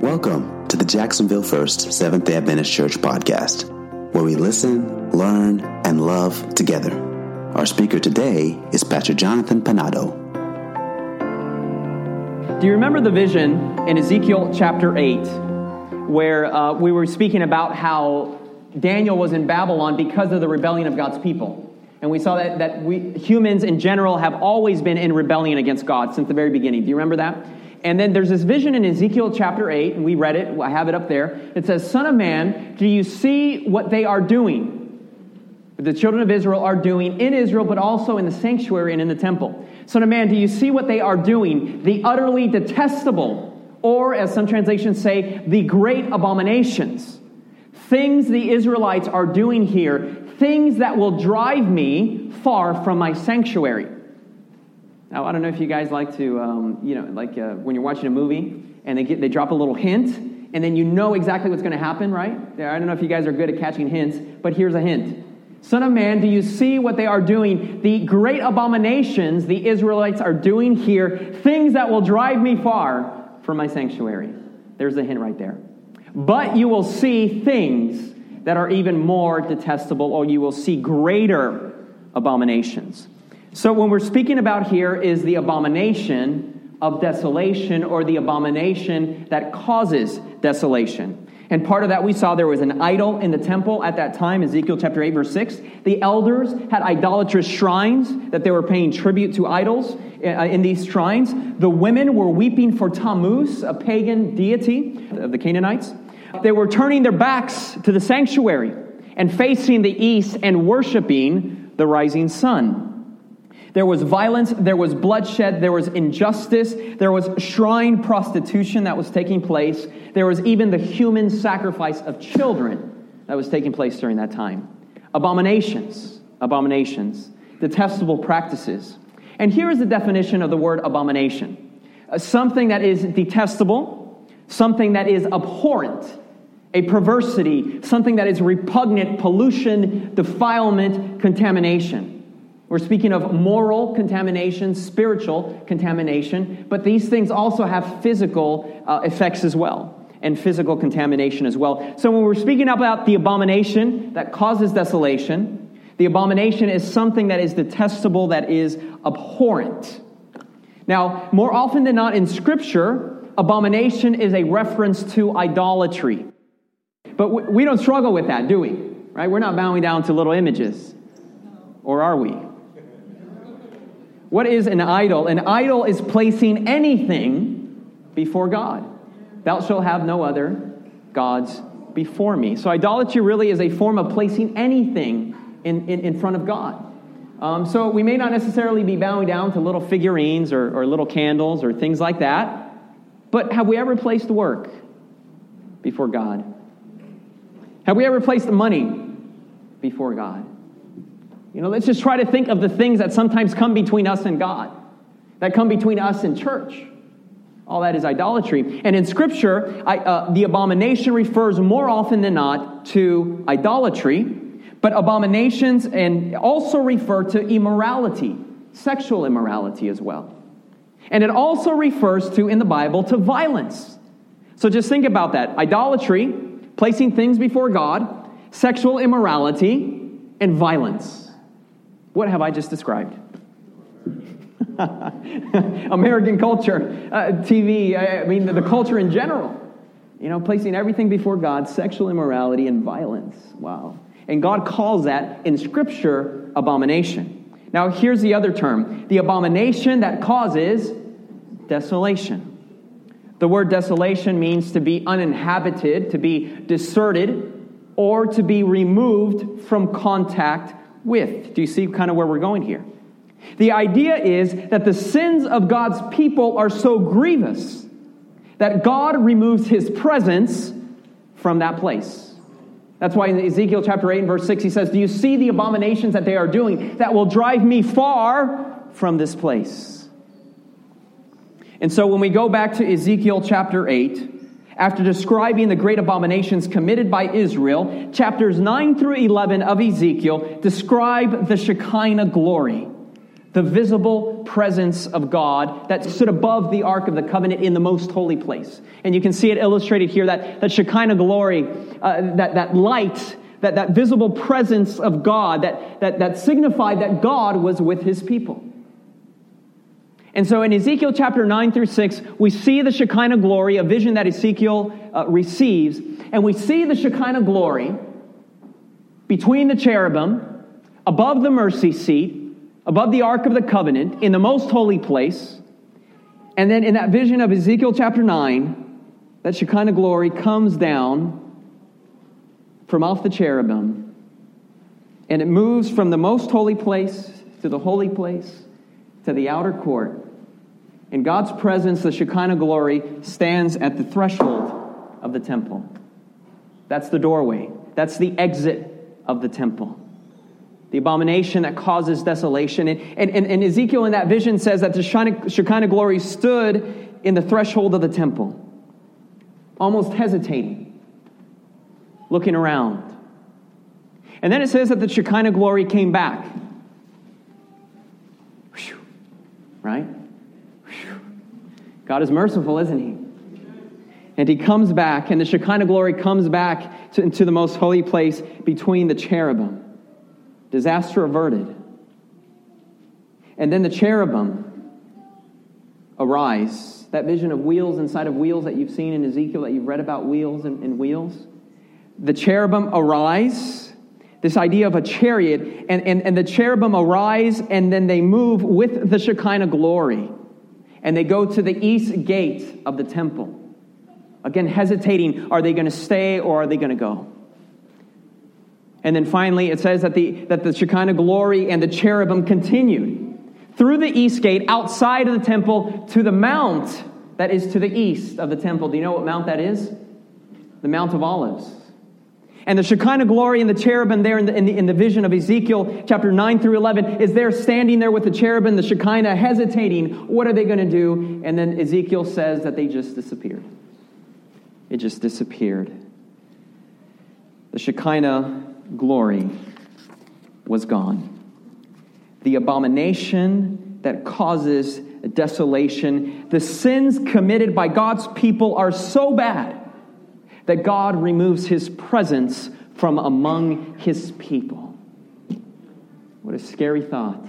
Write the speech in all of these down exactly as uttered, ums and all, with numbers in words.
Welcome to the Jacksonville First Seventh-day Adventist Church podcast, where we listen, learn, and love together. Our speaker today is Pastor Jonathan Panado. Do you remember the vision in Ezekiel chapter eight, where uh, we were speaking about how Daniel was in Babylon because of the rebellion of God's people? And we saw that, that we humans in general have always been in rebellion against God since the very beginning. Do you remember that? And then there's this vision in Ezekiel chapter eight, and we read it. I have it up there. It says, "Son of man, do you see what they are doing? The children of Israel are doing in Israel, but also in the sanctuary and in the temple. Son of man, do you see what they are doing? The utterly detestable, or as some translations say, the great abominations. Things the Israelites are doing here, things that will drive me far from my sanctuary." Now, I don't know if you guys like to, um, you know, like uh, when you're watching a movie and they get they drop a little hint, and then you know exactly what's going to happen, right? I don't know if you guys are good at catching hints, but here's a hint. "Son of man, do you see what they are doing? The great abominations the Israelites are doing here, things that will drive me far from my sanctuary." There's a hint right there. "But you will see things that are even more detestable, or you will see greater abominations." So when we're speaking about here is the abomination of desolation, or the abomination that causes desolation. And part of that we saw there was an idol in the temple at that time, Ezekiel chapter eight, verse six. The elders had idolatrous shrines that they were paying tribute to idols in these shrines. The women were weeping for Tammuz, a pagan deity of the Canaanites. They were turning their backs to the sanctuary and facing the east and worshiping the rising sun. There was violence, there was bloodshed, there was injustice, there was shrine prostitution that was taking place. There was even the human sacrifice of children that was taking place during that time. Abominations, abominations, detestable practices. And here is the definition of the word abomination. Uh, something that is detestable, something that is abhorrent, a perversity, something that is repugnant, pollution, defilement, contamination. We're speaking of moral contamination, spiritual contamination, but these things also have physical uh, effects as well, and physical contamination as well. So when we're speaking about the abomination that causes desolation, the abomination is something that is detestable, that is abhorrent. Now, more often than not in Scripture, abomination is a reference to idolatry. But we don't struggle with that, do we? Right? We're not bowing down to little images. Or are we? What is an idol? An idol is placing anything before God. "Thou shalt have no other gods before me." So idolatry really is a form of placing anything in, in, in front of God. Um, so we may not necessarily be bowing down to little figurines or, or little candles or things like that. But have we ever placed work before God? Have we ever placed money before God? You know, let's just try to think of the things that sometimes come between us and God, that come between us and church. All that is idolatry. And in Scripture, I, uh, the abomination refers more often than not to idolatry, but abominations and also refer to immorality, sexual immorality as well. And it also refers to, in the Bible, to violence. So just think about that. Idolatry, placing things before God, sexual immorality, and violence. What have I just described? American culture, uh, T V, I mean, the, the culture in general. You know, placing everything before God, sexual immorality and violence. Wow. And God calls that, in Scripture, abomination. Now, here's the other term. The abomination that causes desolation. The word desolation means to be uninhabited, to be deserted, or to be removed from contact with. Do you see kind of where we're going here? The idea is that the sins of God's people are so grievous that God removes His presence from that place. That's why in Ezekiel chapter eight and verse six he says, "Do you see the abominations that they are doing that will drive me far from this place?" And so when we go back to Ezekiel chapter eight, after describing the great abominations committed by Israel, chapters nine through eleven of Ezekiel describe the Shekinah glory, The visible presence of God that stood above the Ark of the Covenant in the most holy place. And you can see it illustrated here, that, that Shekinah glory, uh, that, that light, that, that visible presence of God that, that, that signified that God was with his people. And so in Ezekiel chapter nine through six, we see the Shekinah glory, a vision that Ezekiel uh, receives. And we see the Shekinah glory between the cherubim, above the mercy seat, above the Ark of the Covenant, in the most holy place. And then in that vision of Ezekiel chapter nine, that Shekinah glory comes down from off the cherubim. And it moves from the most holy place to the holy place to the outer court. In God's presence, the Shekinah glory stands at the threshold of the temple. That's the doorway. That's the exit of the temple. The abomination that causes desolation. And, and, and Ezekiel in that vision says that the Shekinah, Shekinah glory stood in the threshold of the temple, almost hesitating, looking around. And then it says that the Shekinah glory came back. Whew. Right? Whew. God is merciful, isn't he? And he comes back, and the Shekinah glory comes back to, into the most holy place between the cherubim. Disaster averted. And then the cherubim arise. That vision of wheels inside of wheels that you've seen in Ezekiel, that you've read about wheels and, and wheels. The cherubim arise. This idea of a chariot. And, and, and the cherubim arise, and then they move with the Shekinah glory. And they go to the east gate of the temple. Again, hesitating, are they going to stay or are they going to go? And then finally, it says that the that the Shekinah glory and the cherubim continued through the east gate, outside of the temple, to the mount that is to the east of the temple. Do you know what mount that is? The Mount of Olives. And the Shekinah glory and the cherubim there in the, in the, in the vision of Ezekiel chapter nine through eleven is there standing there with the cherubim, the Shekinah hesitating. What are they going to do? And then Ezekiel says that they just disappeared. It just disappeared. The Shekinah glory was gone. The abomination that causes desolation, the sins committed by God's people are so bad that God removes his presence from among his people. What a scary thought.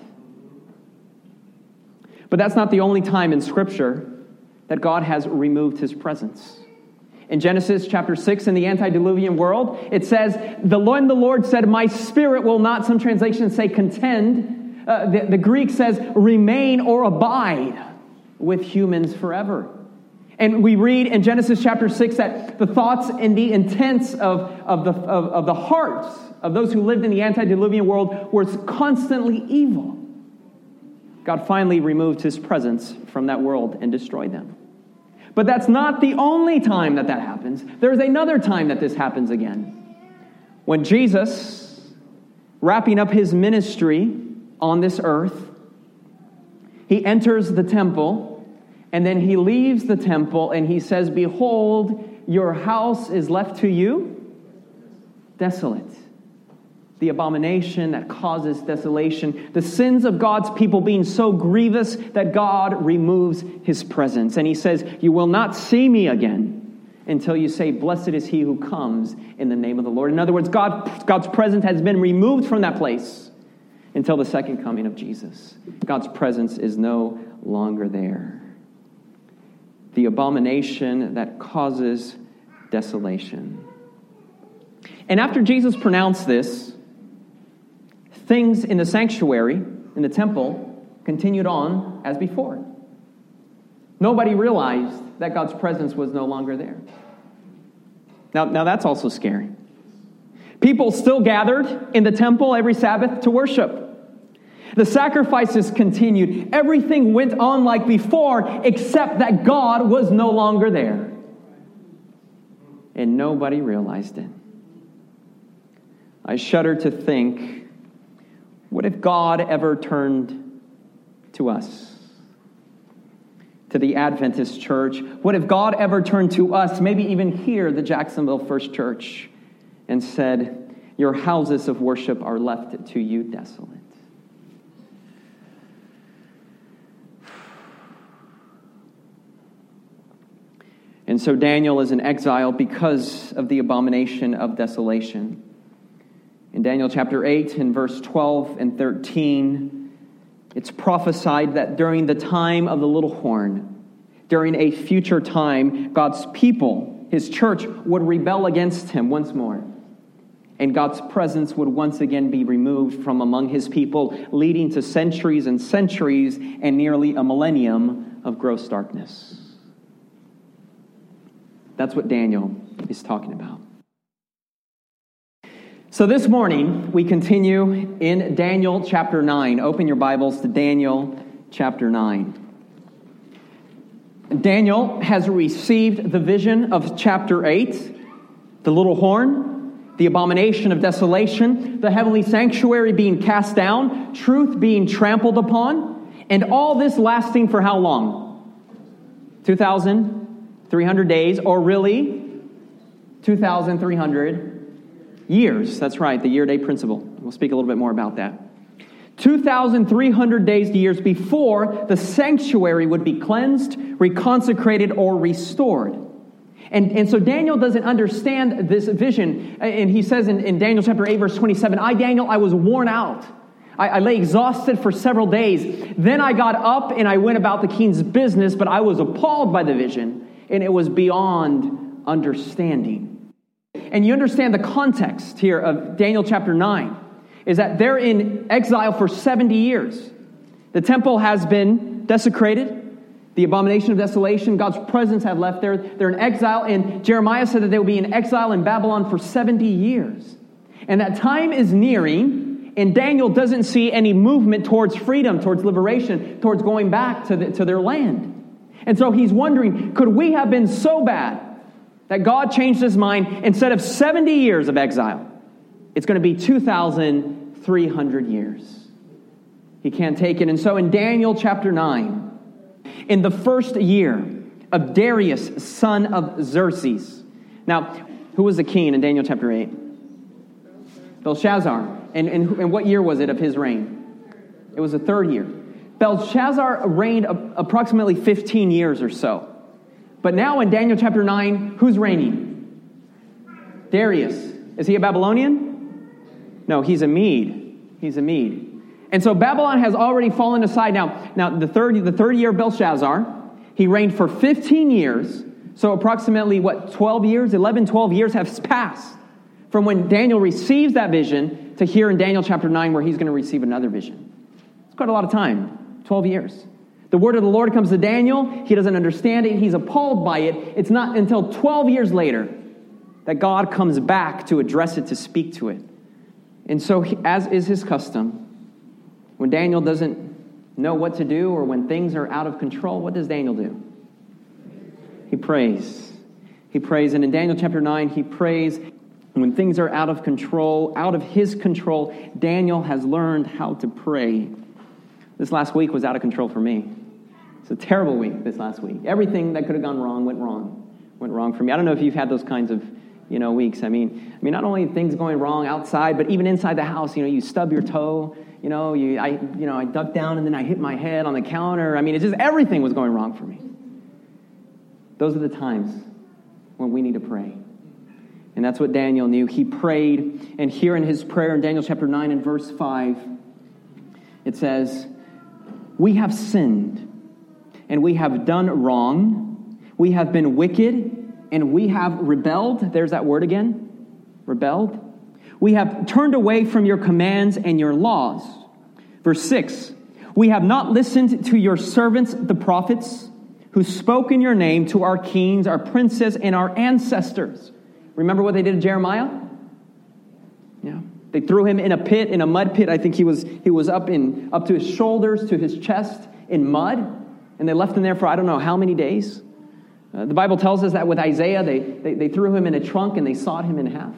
But that's not the only time in Scripture that God has removed his presence. In Genesis chapter six, in the antediluvian world, it says, the Lord, the Lord said, my spirit will not, some translations say contend. Uh, the, the Greek says remain or abide with humans forever. And we read in Genesis chapter six that the thoughts and the intents of, of, the, of, of the hearts of those who lived in the antediluvian world were constantly evil. God finally removed his presence from that world and destroyed them. But that's not the only time that that happens. There's another time that this happens again. When Jesus, wrapping up his ministry on this earth, he enters the temple, and then he leaves the temple, and he says, behold, your house is left to you desolate. The abomination that causes desolation, the sins of God's people being so grievous that God removes his presence. And he says, you will not see me again until you say, blessed is he who comes in the name of the Lord. In other words, God, God's presence has been removed from that place until the second coming of Jesus. God's presence is no longer there. The abomination that causes desolation. And after Jesus pronounced this, things in the sanctuary, in the temple, continued on as before. Nobody realized that God's presence was no longer there. Now, now that's also scary. People still gathered in the temple every Sabbath to worship. The sacrifices continued. Everything went on like before, except that God was no longer there. And nobody realized it. I shudder to think, what if God ever turned to us? To the Adventist church? What if God ever turned to us, maybe even here, the Jacksonville First Church, and said, your houses of worship are left to you desolate? And so Daniel is in exile because of the abomination of desolation. In Daniel chapter eight, in verse twelve and thirteen, it's prophesied that during the time of the little horn, during a future time, God's people, his church, would rebel against him once more. And God's presence would once again be removed from among his people, leading to centuries and centuries and nearly a millennium of gross darkness. That's what Daniel is talking about. So this morning, we continue in Daniel chapter nine. Open your Bibles to Daniel chapter nine. Daniel has received the vision of chapter eight, the little horn, the abomination of desolation, the heavenly sanctuary being cast down, truth being trampled upon, and all this lasting for how long? two thousand three hundred days, or really two thousand three hundred years. That's right, the year-day principle. We'll speak a little bit more about that. two thousand three hundred days to years before the sanctuary would be cleansed, reconsecrated, or restored. And, and so Daniel doesn't understand this vision. And he says in, in Daniel chapter eight, verse twenty-seven, I, Daniel, I was worn out. I, I lay exhausted for several days. Then I got up and I went about the king's business, but I was appalled by the vision, and it was beyond understanding. And you understand the context here of Daniel chapter nine is that they're in exile for seventy years. The temple has been desecrated. The abomination of desolation, God's presence had left there. They're in exile, and Jeremiah said that they will be in exile in Babylon for seventy years. And that time is nearing, and Daniel doesn't see any movement towards freedom, towards liberation, towards going back to, the, to their land. And so he's wondering, could we have been so bad that God changed his mind? Instead of seventy years of exile, it's going to be two thousand three hundred years. He can't take it. And so in Daniel chapter nine, in the first year of Darius, son of Xerxes. Now, who was the king in Daniel chapter eight? Belshazzar. And, and, and what year was it of his reign? It was the third year. Belshazzar reigned approximately fifteen years or so. But now in Daniel chapter nine, who's reigning? Darius. Is he a Babylonian? No, he's a Mede. He's a Mede. And so Babylon has already fallen aside. Now, now the third the third year of Belshazzar, he reigned for fifteen years. So approximately, what, twelve years, eleven, twelve years have passed from when Daniel receives that vision to here in Daniel chapter nine where he's going to receive another vision. It's quite a lot of time, twelve years. The word of the Lord comes to Daniel. He doesn't understand it. He's appalled by it. It's not until twelve years later that God comes back to address it, to speak to it. And so, as is his custom, when Daniel doesn't know what to do or when things are out of control, what does Daniel do? He prays. He prays. And in Daniel chapter nine, he prays. When things are out of control, out of his control, Daniel has learned how to pray. This last week was out of control for me. It's a terrible week this last week. Everything that could have gone wrong went wrong. Went wrong for me. I don't know if you've had those kinds of you know, weeks. I mean, I mean, not only things going wrong outside, but even inside the house. You know, you stub your toe. You know, you I you know I ducked down and then I hit my head on the counter. I mean, it's just everything was going wrong for me. Those are the times when we need to pray, and that's what Daniel knew. He prayed, and here in his prayer in Daniel chapter nine and verse five, it says, "We have sinned, and we have done wrong. We have been wicked." And we have rebelled. There's that word again. Rebelled. We have turned away from your commands and your laws. Verse six. We have not listened to your servants, the prophets, who spoke in your name to our kings, our princes, and our ancestors. Remember what they did to Jeremiah? Yeah. They threw him in a pit, in a mud pit. I think he was he was up in up to his shoulders, to his chest in mud. And they left him there for I don't know how many days. Uh, the Bible tells us that with Isaiah, they, they, they threw him in a trunk and they sawed him in half.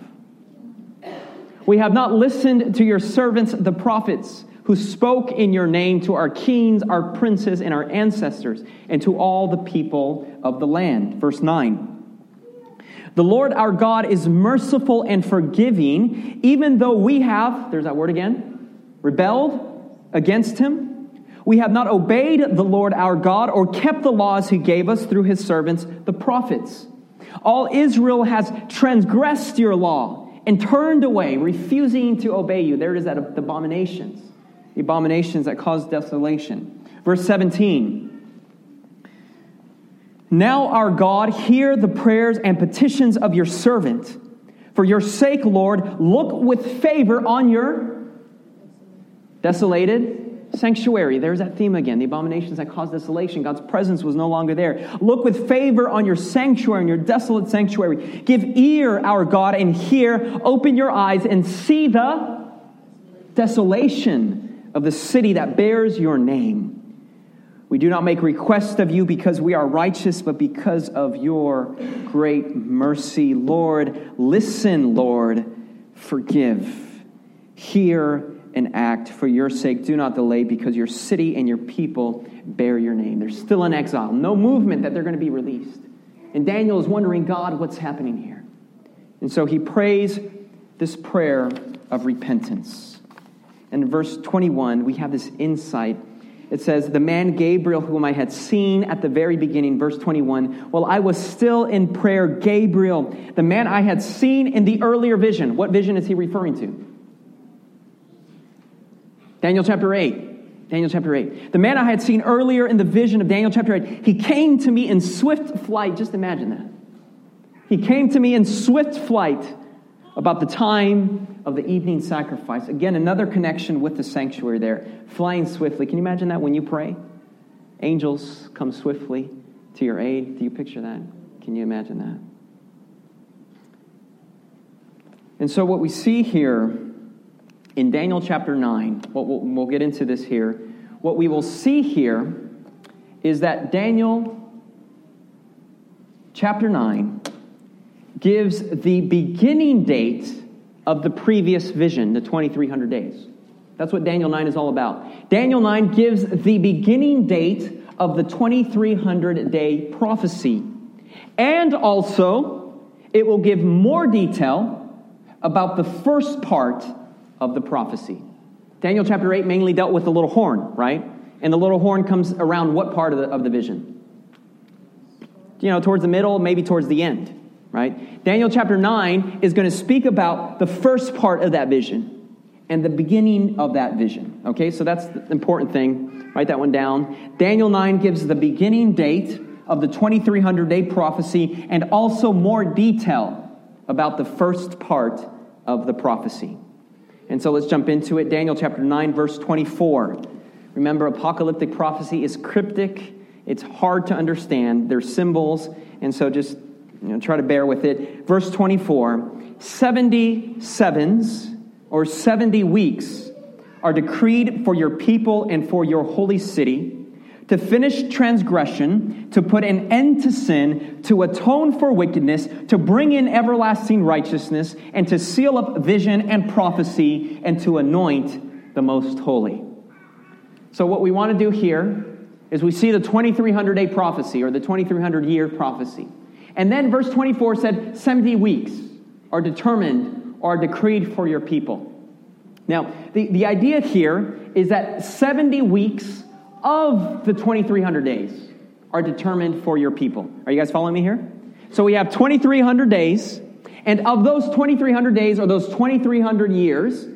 We have not listened to your servants, the prophets, who spoke in your name to our kings, our princes, and our ancestors, and to all the people of the land. Verse nine. The Lord our God is merciful and forgiving, even though we have, there's that word again, rebelled against him. We have not obeyed the Lord our God or kept the laws he gave us through his servants, the prophets. All Israel has transgressed your law and turned away, refusing to obey you. There it is, that abominations. The abominations that cause desolation. Verse seventeen. Now, our God, hear the prayers and petitions of your servant. For your sake, Lord, look with favor on your desolated sanctuary. There's that theme again. The abominations that cause desolation. God's presence was no longer there. Look with favor on your sanctuary, on your desolate sanctuary. Give ear, our God, and hear. Open your eyes and see the desolation of the city that bears your name. We do not make request of you because we are righteous, but because of your great mercy. Lord, listen, Lord, forgive. Hear and act for your sake. Do not delay, because your city and your people bear your name. They're still in exile. No movement that they're going to be released. And Daniel is wondering, God, what's happening here? And so he prays this prayer of repentance. And in verse twenty-one, we have this insight. It says, the man Gabriel, whom I had seen at the very beginning, verse twenty-one, while I was still in prayer, Gabriel, the man I had seen in the earlier vision. What vision is he referring to? Daniel chapter eight. Daniel chapter eight. The man I had seen earlier in the vision of Daniel chapter eight, he came to me in swift flight. Just imagine that. He came to me in swift flight about the time of the evening sacrifice. Again, another connection with the sanctuary there. Flying swiftly. Can you imagine that when you pray? Angels come swiftly to your aid. Do you picture that? Can you imagine that? And so what we see here in Daniel chapter nine, what we'll, we'll get into this here, what we will see here is that Daniel chapter nine gives the beginning date of the previous vision, the twenty-three hundred days. That's what Daniel nine is all about. Daniel nine gives the beginning date of the twenty-three hundred day prophecy. And also, it will give more detail about the first part of the prophecy. Daniel chapter eight mainly dealt with the little horn, right? And the little horn comes around what part of the, of the vision? You know, towards the middle, maybe towards the end. Right? Daniel chapter nine is going to speak about the first part of that vision and the beginning of that vision. Okay, so that's the important thing. Write that one down. Daniel nine gives the beginning date of the twenty-three hundred day prophecy and also more detail about the first part of the prophecy. And so let's jump into it. Daniel chapter nine, verse twenty-four. Remember, apocalyptic prophecy is cryptic. It's hard to understand. There's symbols, and so just You know, try to bear with it. Verse twenty-four, seventy sevens or seventy weeks are decreed for your people and for your holy city, to finish transgression, to put an end to sin, to atone for wickedness, to bring in everlasting righteousness, and to seal up vision and prophecy, and to anoint the most holy. So what we want to do here is we see the twenty-three hundred day prophecy, or the twenty-three hundred year prophecy. And then verse twenty-four said seventy weeks are determined or decreed for your people. Now, the, the idea here is that seventy weeks of the twenty-three hundred days are determined for your people. Are you guys following me here? So we have twenty-three hundred days, and of those twenty-three hundred days, or those twenty-three hundred years,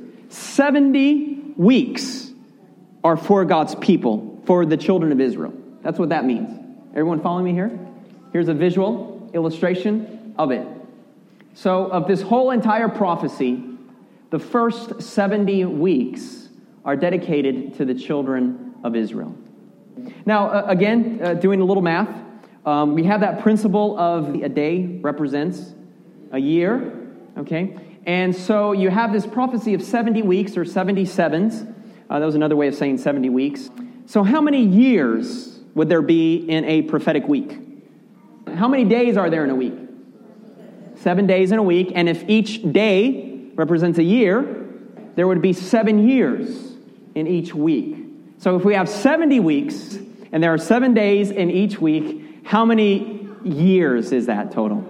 seventy weeks are for God's people, for the children of Israel. That's what that means. Everyone following me here? Here's a visual illustration of it. So of this whole entire prophecy, the first seventy weeks are dedicated to the children of Israel. Now, uh, again, uh, doing a little math, um, we have that principle of a day represents a year, okay? And so you have this prophecy of seventy weeks or seventy-sevens. Uh, that was another way of saying seventy weeks. So how many years would there be in a prophetic week? How many days are there in a week? Seven days in a week. And if each day represents a year, there would be seven years in each week. So if we have seventy weeks, and there are seven days in each week, how many years is that total?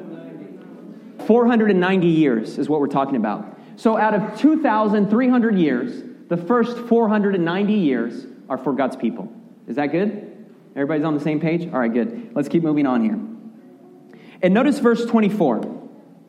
four hundred ninety years is what we're talking about. So out of two thousand three hundred years, the first four hundred ninety years are for God's people. Is that good? Everybody's on the same page? All right, good. Let's keep moving on here. And notice verse twenty-four.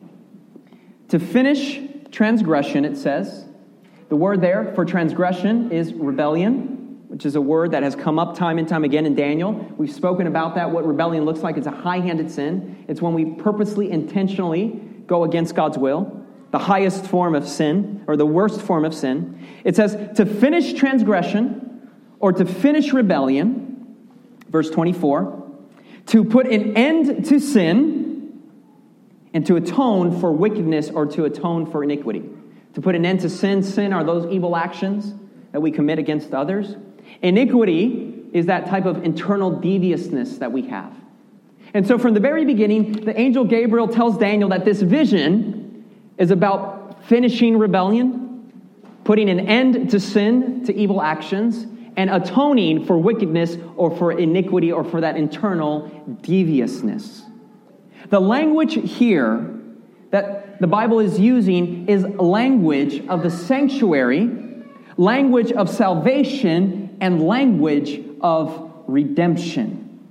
To finish transgression, it says, the word there for transgression is rebellion, which is a word that has come up time and time again in Daniel. We've spoken about that, what rebellion looks like. It's a high-handed sin. It's when we purposely, intentionally go against God's will, the highest form of sin, or the worst form of sin. It says to finish transgression, or to finish rebellion, verse twenty-four, to put an end to sin, and to atone for wickedness, or to atone for iniquity. To put an end to sin. Sin are those evil actions that we commit against others. Iniquity is that type of internal deviousness that we have. And so from the very beginning, the angel Gabriel tells Daniel that this vision is about finishing rebellion, putting an end to sin, to evil actions, and atoning for wickedness or for iniquity or for that internal deviousness. The language here that the Bible is using is language of the sanctuary, language of salvation, and language of redemption.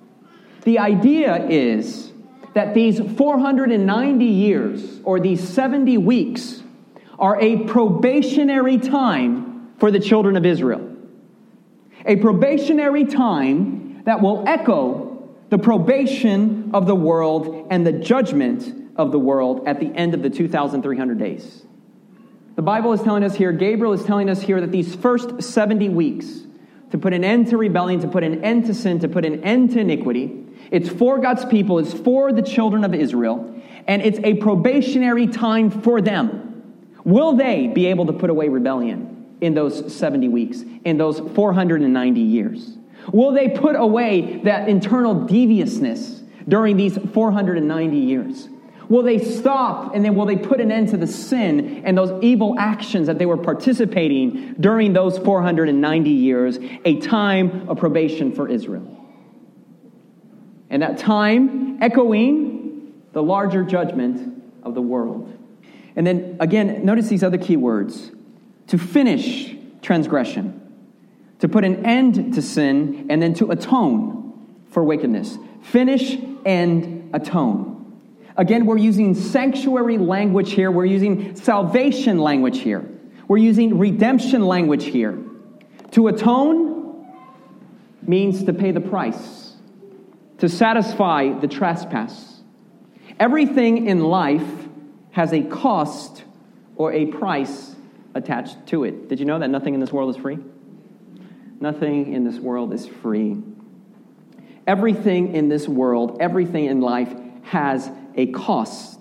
The idea is that these four hundred ninety years, or these seventy weeks, are a probationary time for the children of Israel. A probationary time that will echo the probation of the world and the judgment of the world at the end of the two thousand three hundred days. The Bible is telling us here, Gabriel is telling us here that these first seventy weeks, to put an end to rebellion, to put an end to sin, to put an end to iniquity, it's for God's people, it's for the children of Israel, and it's a probationary time for them. Will they be able to put away rebellion in those seventy weeks, in those four hundred ninety years? Will they put away that internal deviousness during these four hundred ninety years? Will they stop, and then will they put an end to the sin and those evil actions that they were participating during those four hundred ninety years, a time of probation for Israel? And that time echoing the larger judgment of the world. And then, again, notice these other key words. To finish transgression, to put an end to sin, and then to atone for wickedness. Finish and atone. Again, we're using sanctuary language here. We're using salvation language here. We're using redemption language here. To atone means to pay the price, to satisfy the trespass. Everything in life has a cost or a price attached to it. Did you know that nothing in this world is free? Nothing in this world is free. Everything in this world, everything in life has a cost.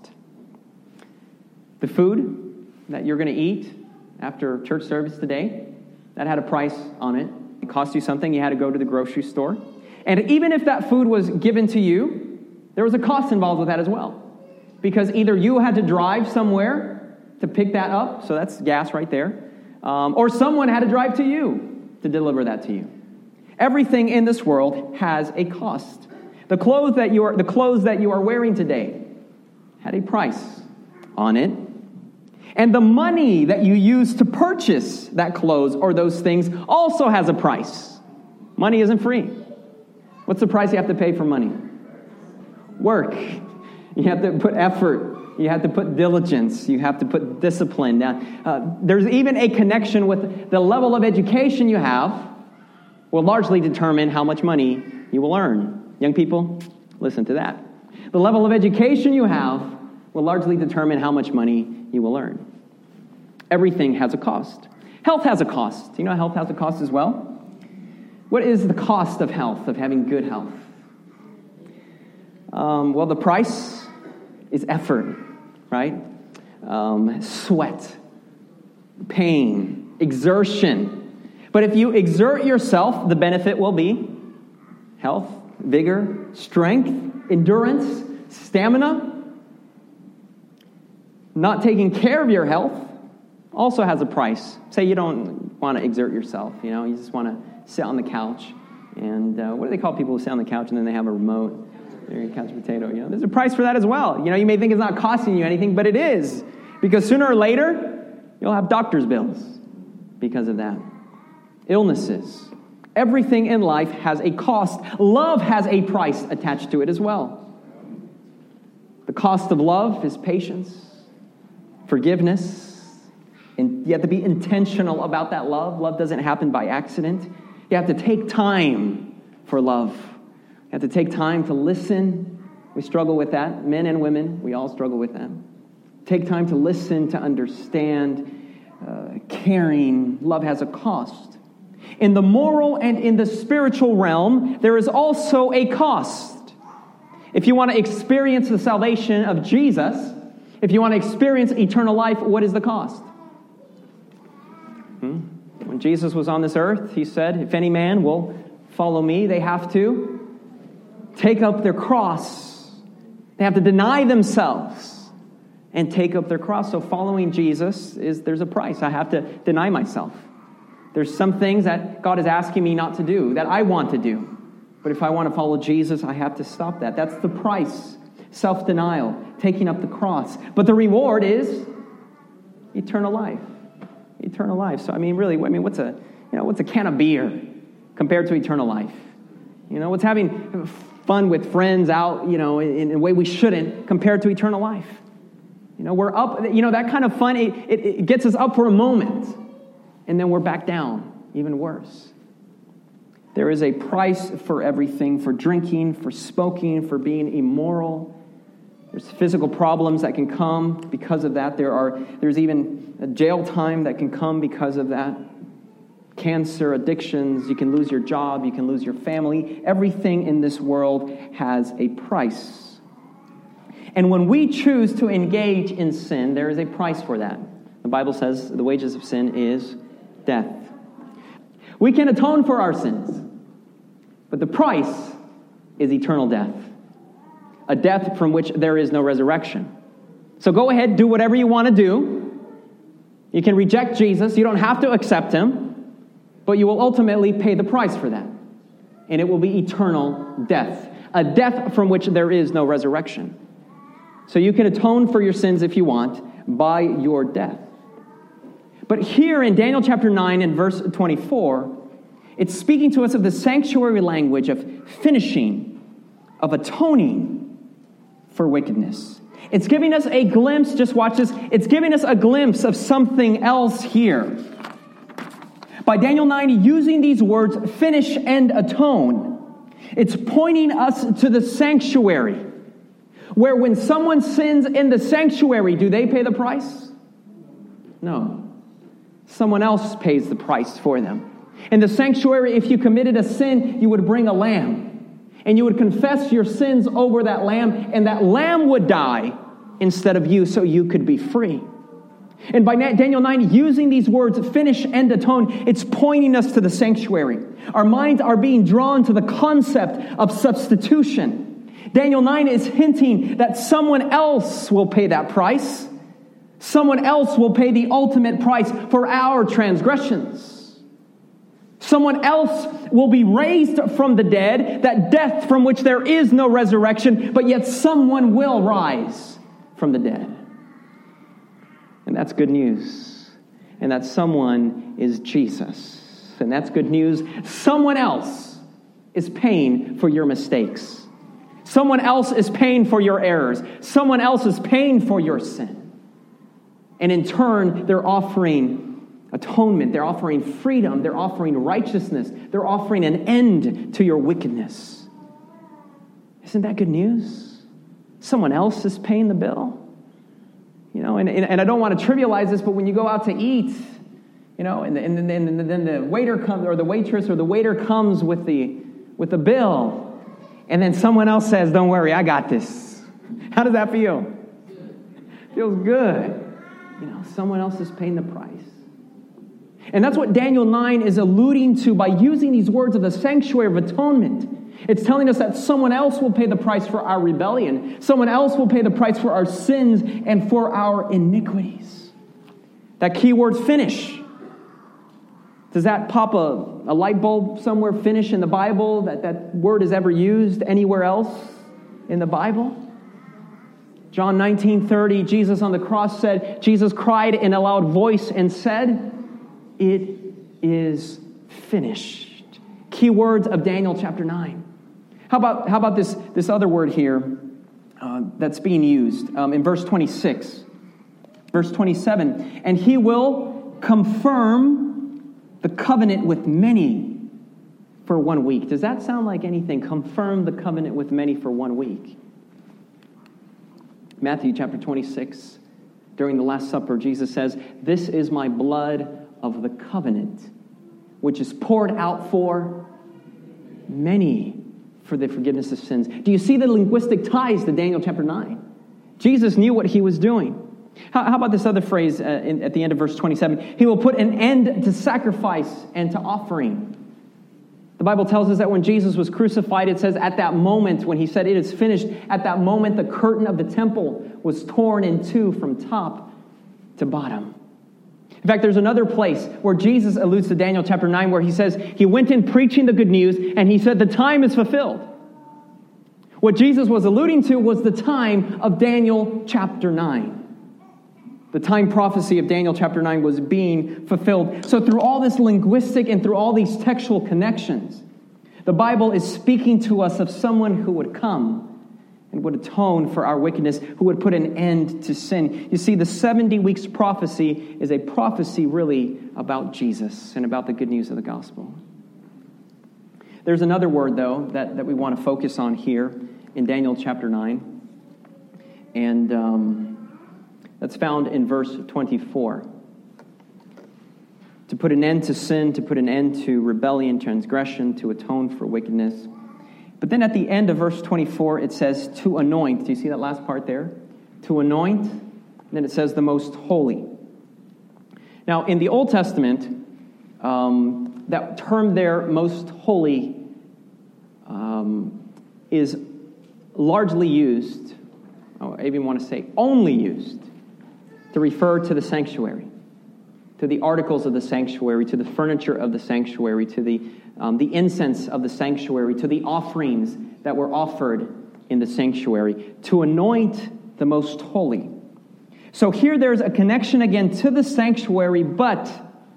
The food that you're going to eat after church service today, that had a price on it. It cost you something. You had to go to the grocery store. And even if that food was given to you, there was a cost involved with that as well. Because either you had to drive somewhere to pick that up, so that's gas right there, um, or someone had to drive to you to deliver that to you. Everything in this world has a cost. The clothes that you are, the clothes that you are wearing today had a price on it. And the money that you use to purchase that clothes or those things also has a price. Money isn't free. What's the price you have to pay for money? Work. You have to put effort. You have to put diligence. You have to put discipline. Now, uh, there's even a connection with the level of education you have will largely determine how much money you will earn. Young people, listen to that. The level of education you have will largely determine how much money you will earn. Everything has a cost. Health has a cost. Do you know health has a cost as well? What is the cost of health, of having good health? Um, well, the price is effort, right? Um, sweat, pain, exertion. But if you exert yourself, the benefit will be health, vigor, strength, endurance, stamina. Not taking care of your health also has a price. Say you don't want to exert yourself, you know, you just want to sit on the couch. And uh, what do they call people who sit on the couch and then they have a remote? They're a couch potato, you know. There's a price for that as well. You know, you may think it's not costing you anything, but it is. Because sooner or later, you'll have doctor's bills because of that. illnesses. Everything in life has a cost. Love has a price attached to it as well. The cost of love is patience, forgiveness, and you have to be intentional about that love. Love doesn't happen by accident. You have to take time for love. You have to take time to listen. We struggle with that. Men and women, we all struggle with that. Take time to listen, to understand, uh, caring. Love has a cost. In the moral and in the spiritual realm, there is also a cost. If you want to experience the salvation of Jesus, if you want to experience eternal life, what is the cost? Hmm? When Jesus was on this earth, he said, if any man will follow me, they have to take up their cross. They have to deny themselves and take up their cross. So following Jesus, is there's a price. I have to deny myself. There's some things that God is asking me not to do, that I want to do. But if I want to follow Jesus, I have to stop that. That's the price. Self-denial, taking up the cross. But the reward is eternal life. Eternal life. So I mean, really, I mean, what's a you know what's a can of beer compared to eternal life? You know, what's having fun with friends out, you know, in, in a way we shouldn't compared to eternal life? You know, we're up. You know, that kind of fun. It, it, it gets us up for a moment, and then we're back down. Even worse. There is a price for everything: for drinking, for smoking, for being immoral. There's physical problems that can come because of that. There are, there's even a jail time that can come because of that. Cancer, addictions, you can lose your job, you can lose your family. Everything in this world has a price. And when we choose to engage in sin, there is a price for that. The Bible says the wages of sin is death. We can atone for our sins, but the price is eternal death. A death from which there is no resurrection. So go ahead, do whatever you want to do. You can reject Jesus. You don't have to accept him. But you will ultimately pay the price for that. And it will be eternal death. A death from which there is no resurrection. So you can atone for your sins if you want by your death. But here in Daniel chapter nine and verse twenty-four, it's speaking to us of the sanctuary language of finishing, of atoning for wickedness. It's giving us a glimpse, just watch this, it's giving us a glimpse of something else here. By Daniel nine using these words, finish and atone, it's pointing us to the sanctuary, where when someone sins in the sanctuary, do they pay the price? No. Someone else pays the price for them. In the sanctuary, if you committed a sin, you would bring a lamb. And you would confess your sins over that lamb, and that lamb would die instead of you, so you could be free. And by Daniel nine, using these words, finish and atone, it's pointing us to the sanctuary. Our minds are being drawn to the concept of substitution. Daniel nine is hinting that someone else will pay that price. Someone else will pay the ultimate price for our transgressions. Someone else will be raised from the dead, that death from which there is no resurrection, but yet someone will rise from the dead. And that's good news. And that someone is Jesus. And that's good news. Someone else is paying for your mistakes. Someone else is paying for your errors. Someone else is paying for your sin. And in turn, they're offering atonement, they're offering freedom, they're offering righteousness, they're offering an end to your wickedness. Isn't that good news? Someone else is paying the bill. You know, and, and, and I don't want to trivialize this, but when you go out to eat, you know, and, and, and, and then the waiter comes, or the waitress or the waiter comes with the with the bill, and then someone else says, don't worry, I got this. How does that feel? Feels good. You know, someone else is paying the price. And that's what Daniel nine is alluding to by using these words of the sanctuary of atonement. It's telling us that someone else will pay the price for our rebellion. Someone else will pay the price for our sins and for our iniquities. That key word, finish. Does that pop a, a light bulb somewhere, finish, in the Bible? That that word is ever used anywhere else in the Bible? John nineteen thirty, Jesus on the cross said, Jesus cried in a loud voice and said, "It is finished. Key words of Daniel chapter nine. How about, how about this, this other word here uh, that's being used um, in verse twenty-six? Verse twenty-seven, and he will confirm the covenant with many for one week. Does that sound like anything? Confirm the covenant with many for one week. Matthew chapter twenty-six, during the Last Supper, Jesus says, "This is my blood of the covenant, which is poured out for many for the forgiveness of sins." Do you see the linguistic ties to Daniel chapter nine? Jesus knew what he was doing. How, how about this other phrase uh, in, at the end of verse twenty-seven? He will put an end to sacrifice and to offering. The Bible tells us that when Jesus was crucified, it says at that moment, when he said it is finished, at that moment the curtain of the temple was torn in two from top to bottom. In fact, there's another place where Jesus alludes to Daniel chapter nine where he says he went in preaching the good news and he said the time is fulfilled. What Jesus was alluding to was the time of Daniel chapter nine. The time prophecy of Daniel chapter nine was being fulfilled. So through all this linguistic and through all these textual connections, the Bible is speaking to us of someone who would come and would atone for our wickedness, who would put an end to sin. You see, the seventy weeks prophecy is a prophecy really about Jesus and about the good news of the gospel. There's another word, though, that, that we want to focus on here in Daniel chapter nine. And um, that's found in verse twenty-four. To put an end to sin, to put an end to rebellion, transgression, to atone for wickedness. But then at the end of verse twenty-four, it says to anoint. Do you see that last part there? To anoint. And then it says the most holy. Now, in the Old Testament, um, that term there, most holy, um, is largely used, oh, I even want to say only used, to refer to the sanctuary, to the articles of the sanctuary, to the furniture of the sanctuary, to the um, the incense of the sanctuary, to the offerings that were offered in the sanctuary, to anoint the most holy. So here there's a connection again to the sanctuary, but,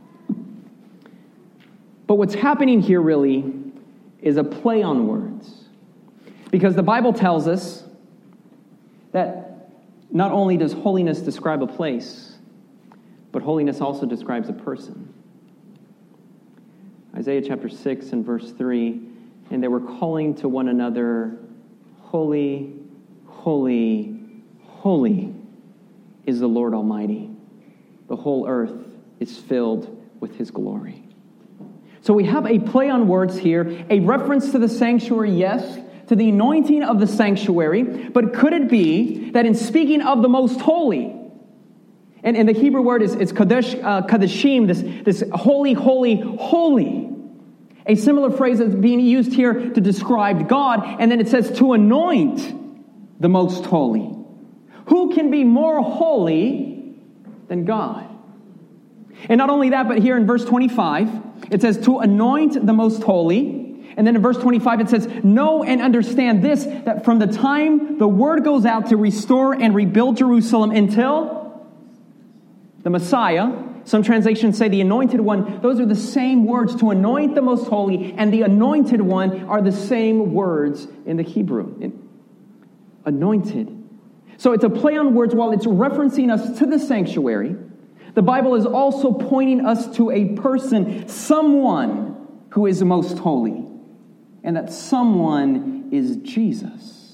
but what's happening here really is a play on words. Because the Bible tells us that not only does holiness describe a place, but holiness also describes a person. Isaiah chapter six and verse three, and they were calling to one another, "Holy, holy, holy is the Lord Almighty. The whole earth is filled with his glory." So we have a play on words here, a reference to the sanctuary, yes, to the anointing of the sanctuary, but could it be that in speaking of the most holy, and, and the Hebrew word is, is kadesh, uh, kadeshim, this, this holy, holy, holy, a similar phrase is being used here to describe God, and then it says to anoint the most holy. Who can be more holy than God? And not only that, but here in verse twenty-five, it says to anoint the most holy. And then in verse twenty-five, it says, know and understand this, that from the time the word goes out to restore and rebuild Jerusalem until the Messiah, some translations say the anointed one, those are the same words. To anoint the most holy and the anointed one are the same words in the Hebrew. Anointed. So it's a play on words. While it's referencing us to the sanctuary, the Bible is also pointing us to a person, someone who is most holy. And that someone is Jesus.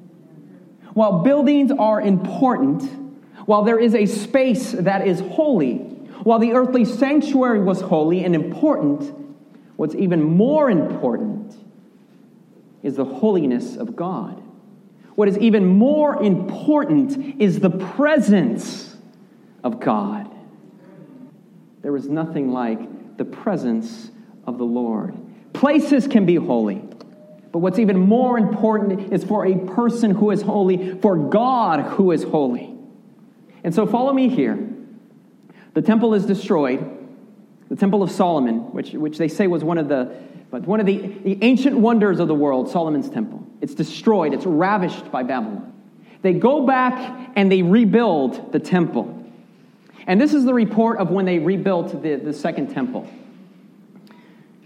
While buildings are important, while there is a space that is holy, while the earthly sanctuary was holy and important, what's even more important is the holiness of God. What is even more important is the presence of God. There is nothing like the presence of the Lord. Places can be holy, but what's even more important is for a person who is holy, for God who is holy. And so follow me here. The temple is destroyed. The Temple of Solomon, which, which they say was one of the but one of the, the ancient wonders of the world, Solomon's temple. It's destroyed. It's ravished by Babylon. They go back and they rebuild the temple. And this is the report of when they rebuilt the, the second temple.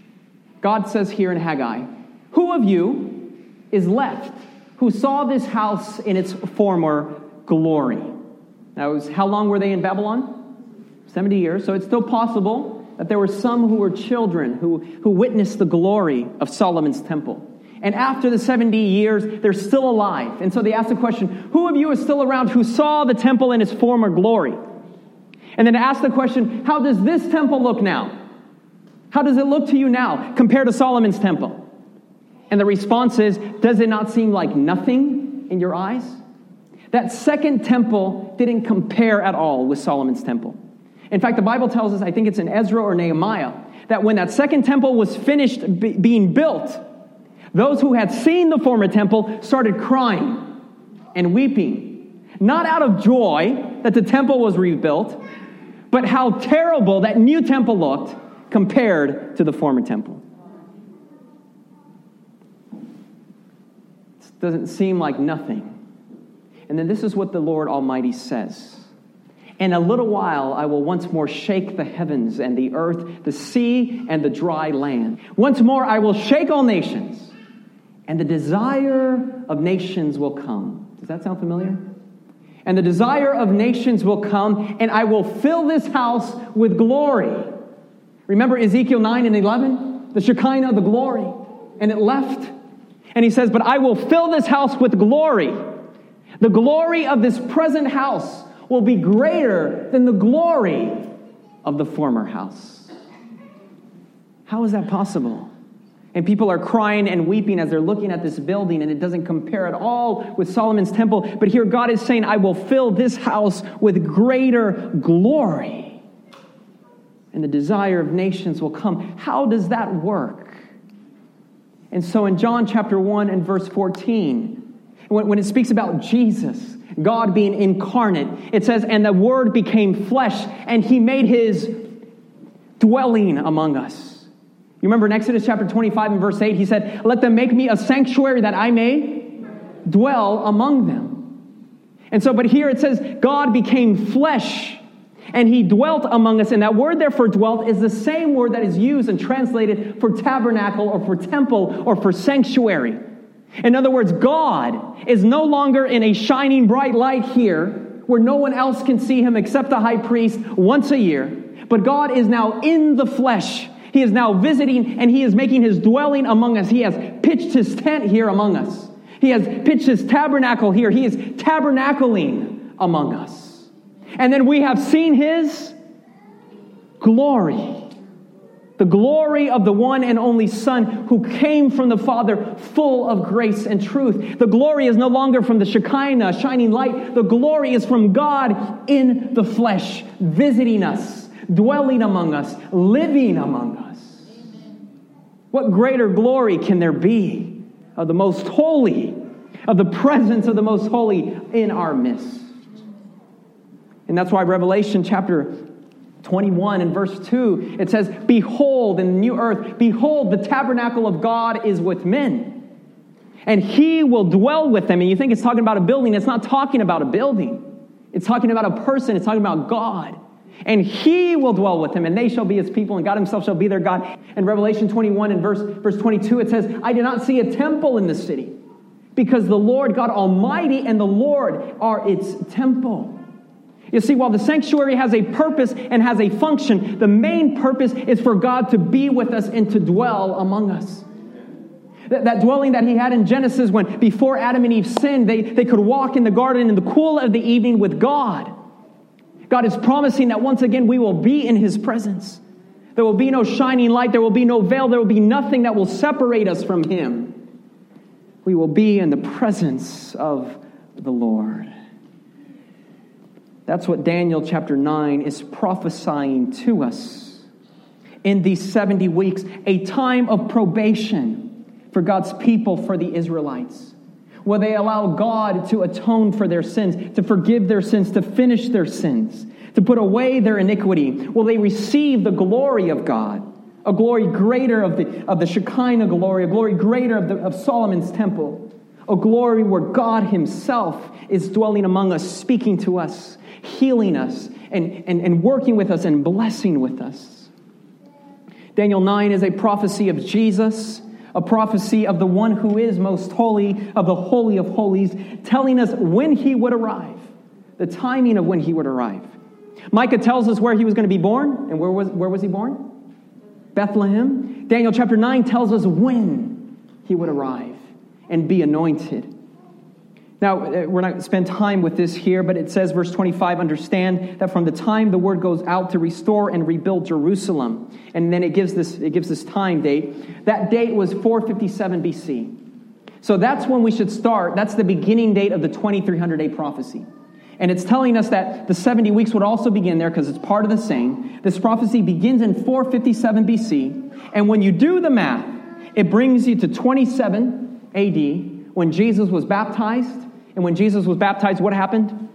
God says here in Haggai, who of you is left who saw this house in its former glory? That was, how long were they in Babylon? seventy years. So it's still possible that there were some who were children who, who witnessed the glory of Solomon's temple. And after the seventy years, they're still alive. And so they ask the question, who of you is still around who saw the temple in its former glory? And then ask the question, how does this temple look now? How does it look to you now compared to Solomon's temple? And the response is, does it not seem like nothing in your eyes? That second temple didn't compare at all with Solomon's temple. In fact, the Bible tells us, I think it's in Ezra or Nehemiah, that when that second temple was finished be- being built, those who had seen the former temple started crying and weeping, not out of joy that the temple was rebuilt, but how terrible that new temple looked compared to the former temple. It doesn't seem like nothing. And then this is what the Lord Almighty says. In a little while, I will once more shake the heavens and the earth, the sea and the dry land. Once more, I will shake all nations, and the desire of nations will come. Does that sound familiar? And the desire of nations will come, and I will fill this house with glory. Remember Ezekiel nine and eleven? The Shekinah, the glory. And it left. And he says, but I will fill this house with glory. The glory of this present house will be greater than the glory of the former house. How is that possible? And people are crying and weeping as they're looking at this building, and it doesn't compare at all with Solomon's temple. But here God is saying, I will fill this house with greater glory, and the desire of nations will come. How does that work? And so in John chapter one and verse fourteen, when, when it speaks about Jesus, God being incarnate, it says, and the Word became flesh, and He made His dwelling among us. You remember in Exodus chapter twenty-five and verse eight, He said, let them make me a sanctuary that I may dwell among them. And so, but here it says, God became flesh, and He dwelt among us. And that word there for dwelt is the same word that is used and translated for tabernacle or for temple or for sanctuary. In other words, God is no longer in a shining bright light here where no one else can see Him except the high priest once a year. But God is now in the flesh. He is now visiting, and He is making His dwelling among us. He has pitched His tent here among us. He has pitched His tabernacle here. He is tabernacling among us. And then we have seen His glory. The glory of the one and only Son who came from the Father full of grace and truth. The glory is no longer from the Shekinah, shining light. The glory is from God in the flesh, visiting us, dwelling among us, living among us. What greater glory can there be of the most holy, of the presence of the most holy in our midst? And that's why Revelation chapter twenty-one and verse two, it says, behold, in the new earth, behold, the tabernacle of God is with men, and He will dwell with them. And you think it's talking about a building. It's not talking about a building. It's talking about a person. It's talking about God. And He will dwell with them, and they shall be His people, and God Himself shall be their God. In Revelation twenty-one and verse, verse twenty-two, it says, I did not see a temple in the city, because the Lord God Almighty and the Lord are its temple. You see, while the sanctuary has a purpose and has a function, the main purpose is for God to be with us and to dwell among us. That, that dwelling that He had in Genesis when before Adam and Eve sinned, they, they could walk in the garden in the cool of the evening with God. God is promising that once again we will be in His presence. There will be no shining light. There will be no veil. There will be nothing that will separate us from Him. We will be in the presence of the Lord. That's what Daniel chapter nine is prophesying to us. In these seventy weeks, a time of probation for God's people, for the Israelites. Will they allow God to atone for their sins, to forgive their sins, to finish their sins, to put away their iniquity? Will they receive the glory of God, a glory greater of the, of the Shekinah glory, a glory greater of, the, of Solomon's temple, a glory where God Himself is dwelling among us, speaking to us, healing us, and, and, and working with us and blessing with us? Daniel nine is a prophecy of Jesus, a prophecy of the one who is most holy, of the Holy of Holies, telling us when he would arrive, the timing of when he would arrive. Micah tells us where he was going to be born, and where was, where was he born? Bethlehem. Daniel chapter nine tells us when he would arrive and be anointed. Now, we're not going to spend time with this here, but it says, verse twenty-five, understand that from the time the word goes out to restore and rebuild Jerusalem, and then it gives this it gives this time date, that date was four fifty-seven B C. So that's when we should start. That's the beginning date of the twenty-three hundred day prophecy. And it's telling us that the seventy weeks would also begin there because it's part of the same. This prophecy begins in four fifty-seven B C. And when you do the math, it brings you to twenty-seven A D when Jesus was baptized. And when Jesus was baptized, what happened?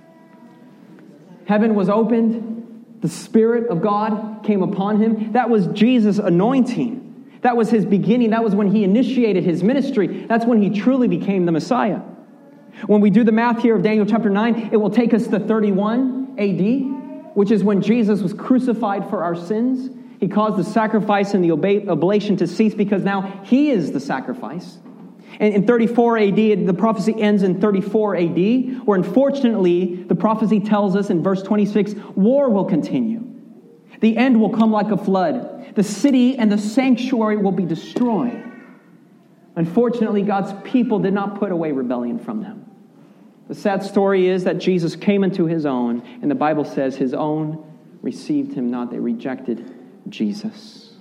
Heaven was opened. The Spirit of God came upon him. That was Jesus' anointing. That was his beginning. That was when he initiated his ministry. That's when he truly became the Messiah. When we do the math here of Daniel chapter nine, it will take us to thirty-one A D, which is when Jesus was crucified for our sins. He caused the sacrifice and the oblation to cease because now he is the sacrifice. And in thirty-four A D, the prophecy ends in thirty-four A D, where unfortunately the prophecy tells us in verse twenty-six, war will continue. The end will come like a flood. The city and the sanctuary will be destroyed. Unfortunately, God's people did not put away rebellion from them. The sad story is that Jesus came into his own, and the Bible says his own received him not. They rejected Jesus.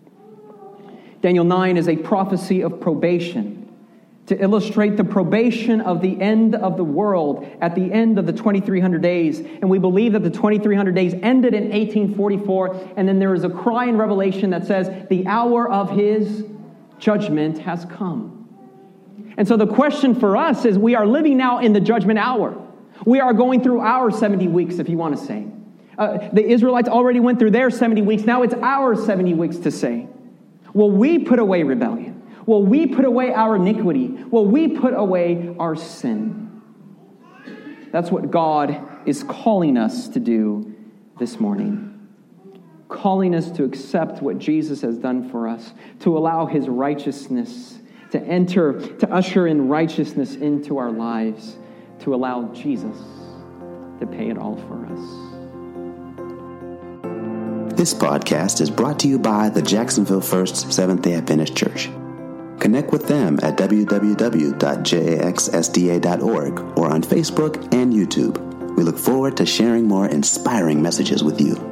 Daniel nine is a prophecy of probation, to illustrate the probation of the end of the world at the end of the twenty-three hundred days. And we believe that the twenty-three hundred days ended in eighteen forty-four, and then there is a cry in Revelation that says, the hour of his judgment has come. And so the question for us is, we are living now in the judgment hour. We are going through our seventy weeks, if you want to say. Uh, the Israelites already went through their seventy weeks. Now it's our seventy weeks to say, will we put away rebellion? Will we put away our iniquity? Will we put away our sin? That's what God is calling us to do this morning. Calling us to accept what Jesus has done for us, to allow his righteousness to enter, to usher in righteousness into our lives, to allow Jesus to pay it all for us. This podcast is brought to you by the Jacksonville First Seventh-day Adventist Church. Connect with them at w w w dot j a x s d a dot org or on Facebook and YouTube. We look forward to sharing more inspiring messages with you.